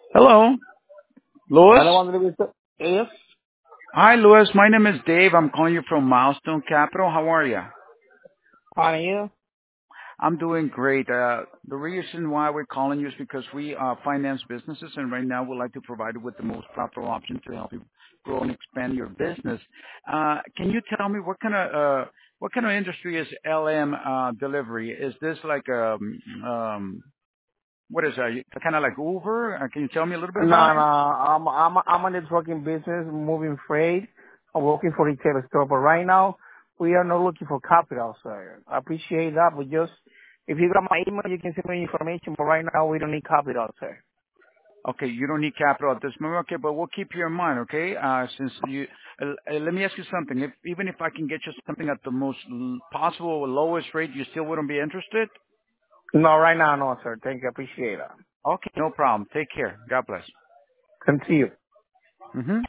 Hello, Louis. Hello, André. Yes. Hi, Louis. My name is Dave. I'm calling you from Milestone Capital. How are you? How are you? I'm doing great. The reason why we're calling you is because we finance businesses, and right now we'd like to provide you with the most proper option to help you grow and expand your business. Can you tell me what kind of industry is LM delivery? Is this like what is that? Kind of like Uber? Can you tell me a little bit No, about no. it? I'm a networking business, moving freight. I'm working for retail store, but right now we are not looking for capital, sir. I appreciate that, but just if you got my email, you can send me information. But right now we don't need capital, sir. Okay, you don't need capital at this moment. Okay, but we'll keep you in mind, okay? Since you, let me ask you something. Even if I can get you something at the most possible lowest rate, you still wouldn't be interested? No, right now, no, sir. Thank you. I appreciate that. Okay, no problem. Take care. God bless. Continue. Hmm